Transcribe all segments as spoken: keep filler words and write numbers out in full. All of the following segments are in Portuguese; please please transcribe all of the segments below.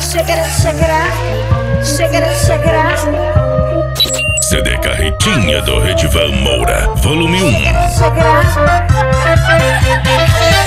Chegará, chegará, chegará, chegará. C D Carretinha do Redivan Moura, volume um. Chegará, chegará.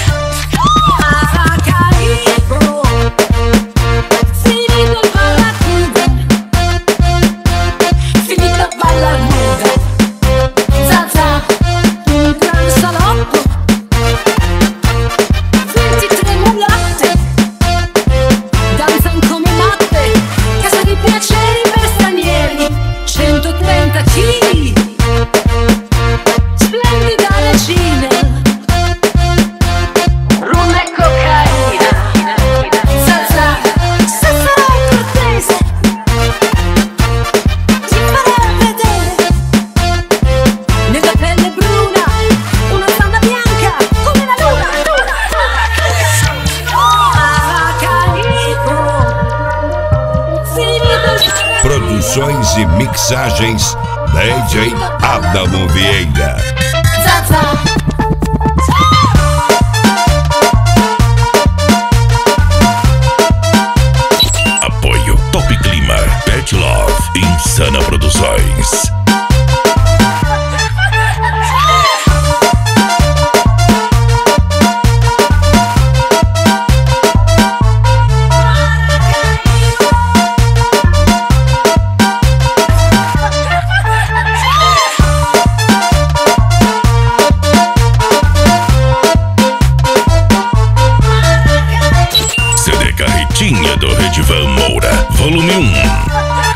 Produções e mixagens D J Adamo Vieira. Apoio Top Clima, Pet Love, Insana Produções. C D Carretinha do Redivan Moura, volume um.